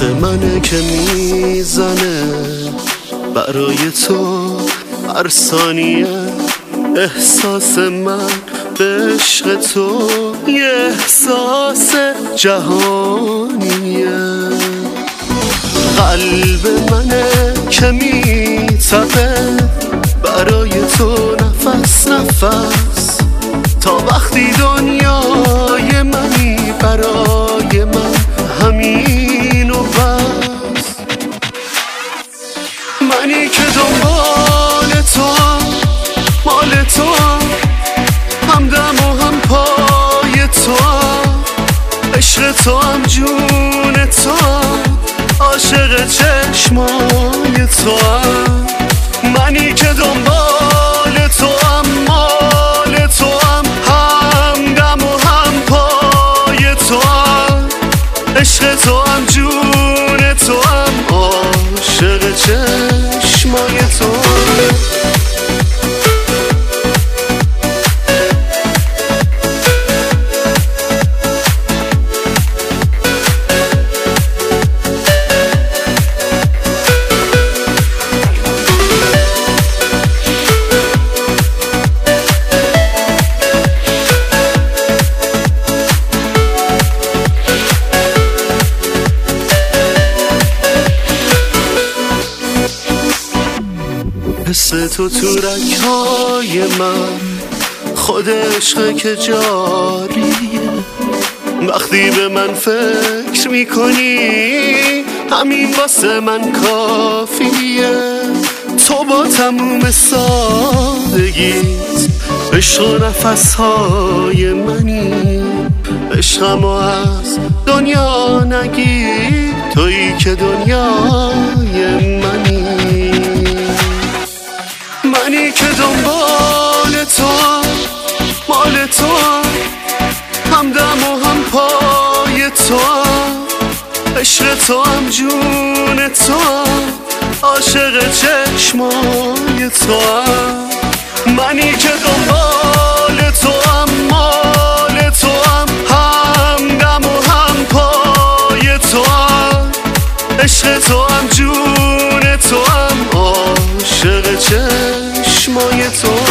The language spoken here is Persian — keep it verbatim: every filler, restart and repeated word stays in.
واسه منه که میزنه برای تو هر ثانیه احساس من به عشق تو یه احساس جهانیه. قلب منه که میتپه برای تو نفس نفس تا وقتی دنیای منی برای من همین و بس. منی که دنبال تو هم مال تو هم همدم و هم پای تو هم عشق تو هم جون تو هم عاشق چشمای تو هم. منی که دنبال تو هم مال تو هم همدم و هم پای تو هم عشق تو هم جون تو هم عاشق چشمای تو هم. حس تو تو رگ‌های من خود عشقه که جاریه. وقتی به من فکر میکنی همین واسه من کافیه. تو با تموم سادگیت عشق و نفس‌های منی. عشقمو از دنیا نگیر تویی که دنیای منی. منی که دنبال تو هم مال تو هم همدم و هم پای تو هم عشق تو هم جون تو هم عاشق چشمای تو هم. منی که دنبال تو هم مال تو هم همدم و هم پای تو هم عشق تو هم جون تو هم عاشق چشمای تو.